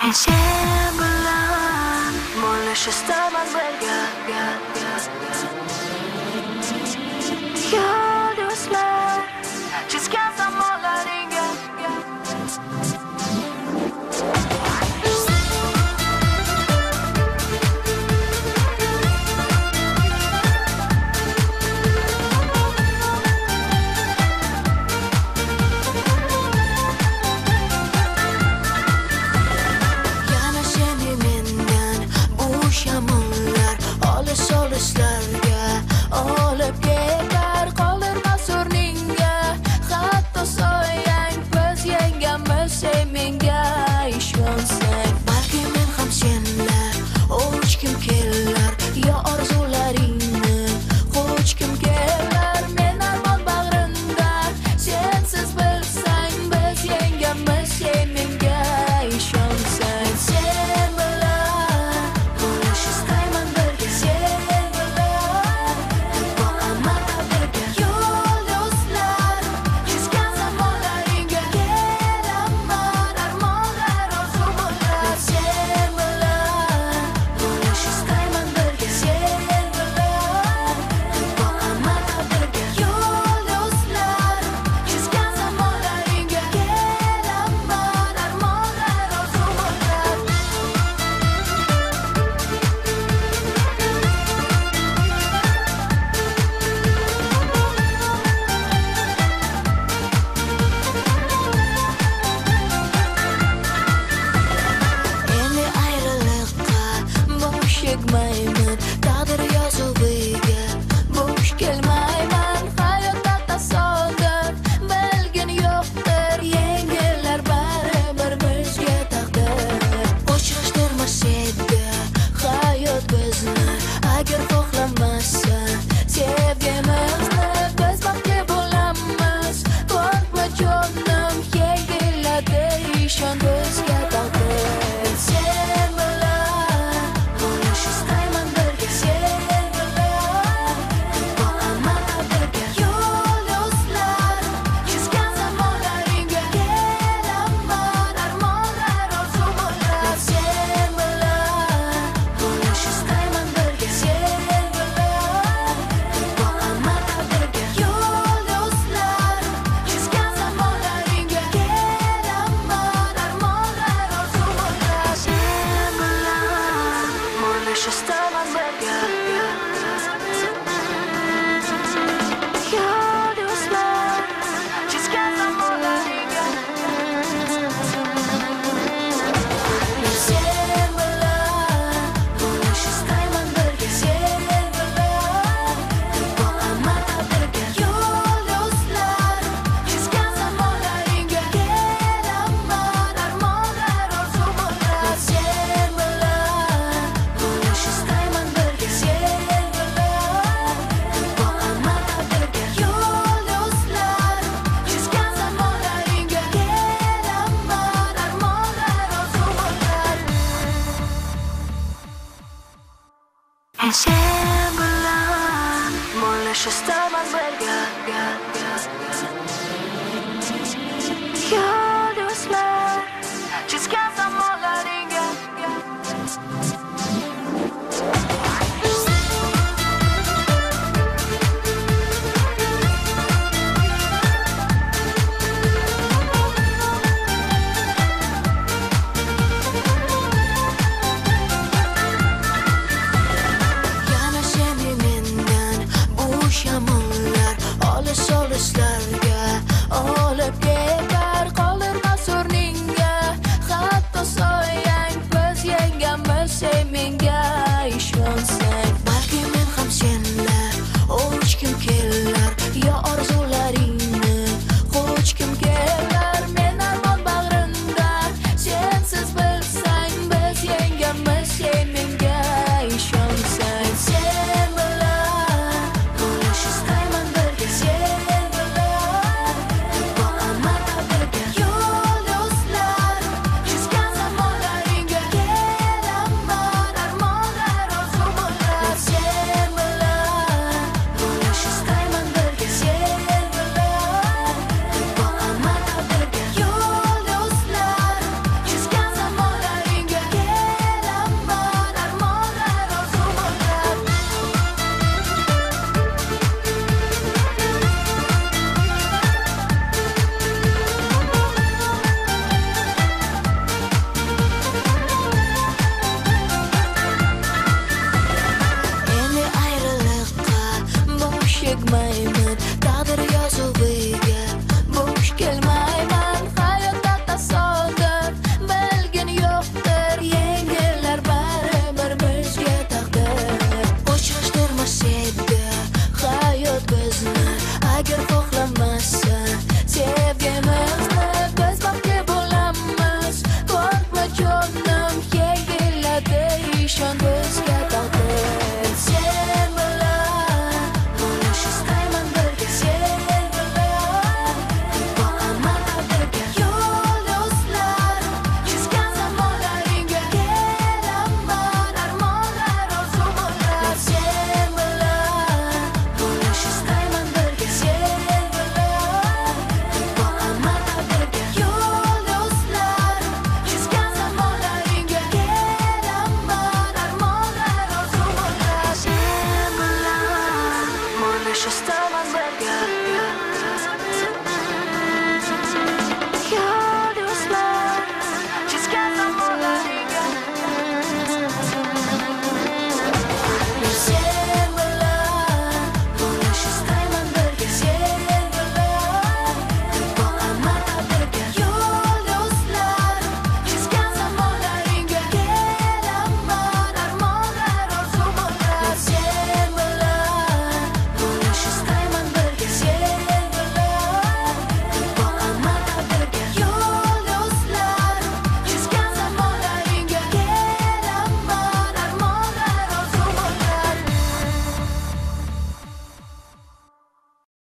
Sen bilan bo'lish istaman birga. Yulduzlar chizgan zamonlaringga. Shamonlar olis-olislarga olib ketar, qoldirmas o'rningga. Hatto soyang biz yengamiz, menga ishonsang. Balki men ham senlar o'chgim kelar, yo orzularingni qo'chgim kelar. Men armon bag'rinda sensiz bilsang biz yengamiz, menga ishonsang. Sen bilan bo'lish istayman birga. Sen bilan boqaman birga. Yulduzlar chizgan zamonlaringga. Kelaman armonlar orzu bo'lar. Sen bilan bo'lish istayman birga. Sen bilan boqaman birga. Yulduzlar chizgan zamonlaringga. Kelaman armonlar orzu bo'lar. Endi ayriliqqa bo'sh yegmayman, taqdir yozuviga bo'sh kelmayman. Hayotda tasodif bilgin yo'qdir, yengillar baribir bizga taqdir. Uchrashtirmas edi hayot bizni, agar xohlamasan sevgimizni. Biz baxtli bo'lamiz, qo'rqma jonim, yengilladi ishon bizga taqdir. Sen bilan bo'lish istayman birga. Sen bilan boqaman birga. Yulduzlar chizgan zamonlaringga. Kelaman armonlar orzu bo'lar. Sen bilan bo'lish istayman birga. Sen bilan boqaman birga. Yulduzlar chizgan zamonlaringga. Kelaman armonlar orzu bo'lar. Sen bilan bo'lish istaman birga. Yulduzlar chizgan zamonlaringga. Sen bilan bo'lish istayman birga. Sen bilan boqaman birga. Yulduzlar chizgan zamonlaringga. Kelaman armonlar orzu bo'lar. Sen bilan bo'lish istayman birga. Sen bilan boqaman birga. Yulduzlar chizgan zamonlaringga. Kelaman armonlar orzu bo'lar. Sen